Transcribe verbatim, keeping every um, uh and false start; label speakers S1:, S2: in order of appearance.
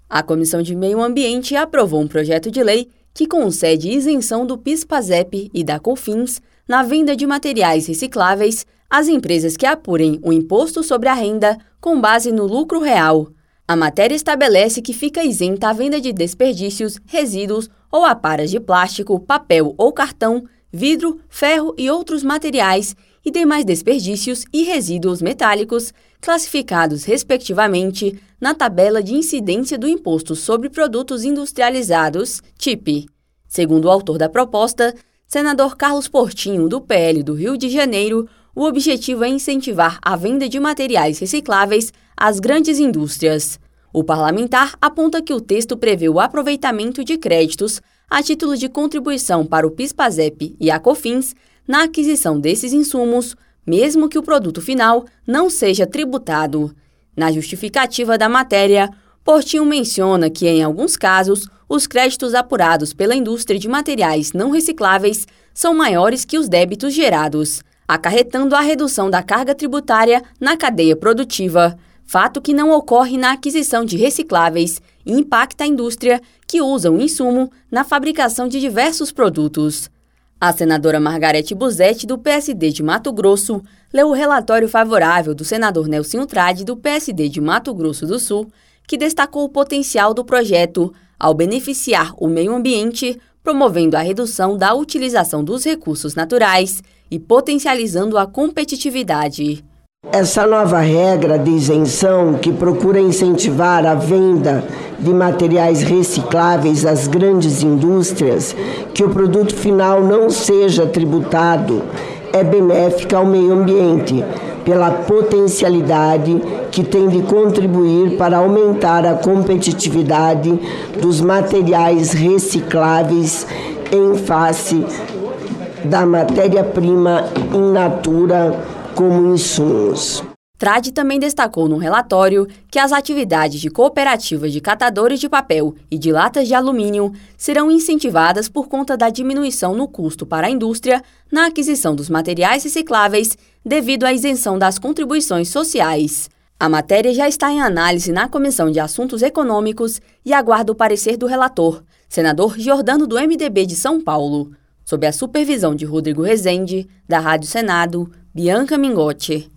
S1: A Comissão de Meio Ambiente aprovou um projeto de lei que concede isenção do PIS/PASEP e da COFINS na venda de materiais recicláveis às empresas que apurem o imposto sobre a renda com base no lucro real. A matéria estabelece que fica isenta a venda de desperdícios, resíduos ou aparas de plástico, papel ou cartão, vidro, ferro e outros materiais e demais desperdícios e resíduos metálicos, classificados respectivamente na tabela de incidência do Imposto sobre Produtos Industrializados, T I P. Segundo o autor da proposta, senador Carlos Portinho, do P L do Rio de Janeiro, o objetivo é incentivar a venda de materiais recicláveis às grandes indústrias. O parlamentar aponta que o texto prevê o aproveitamento de créditos a título de contribuição para o PIS/PASEP e a COFINS na aquisição desses insumos, mesmo que o produto final não seja tributado. Na justificativa da matéria, Portinho menciona que, em alguns casos, os créditos apurados pela indústria de materiais não recicláveis são maiores que os débitos gerados, acarretando a redução da carga tributária na cadeia produtiva, fato que não ocorre na aquisição de recicláveis e impacta a indústria que usa o insumo na fabricação de diversos produtos. A senadora Margarete Busetti, do P S D de Mato Grosso, leu o relatório favorável do senador Nelsinho Trade, do P S D de Mato Grosso do Sul, que destacou o potencial do projeto ao beneficiar o meio ambiente, promovendo a redução da utilização dos recursos naturais e potencializando a competitividade.
S2: Essa nova regra de isenção, que procura incentivar a venda de materiais recicláveis às grandes indústrias, que o produto final não seja tributado, é benéfica ao meio ambiente, pela potencialidade que tem de contribuir para aumentar a competitividade dos materiais recicláveis em face da matéria-prima in natura como insumos.
S1: Trade também destacou no relatório que as atividades de cooperativas de catadores de papel e de latas de alumínio serão incentivadas por conta da diminuição no custo para a indústria na aquisição dos materiais recicláveis devido à isenção das contribuições sociais. A matéria já está em análise na Comissão de Assuntos Econômicos e aguarda o parecer do relator, senador Giordano, do M D B de São Paulo, sob a supervisão de Rodrigo Rezende, da Rádio Senado, Bianca Mingotti.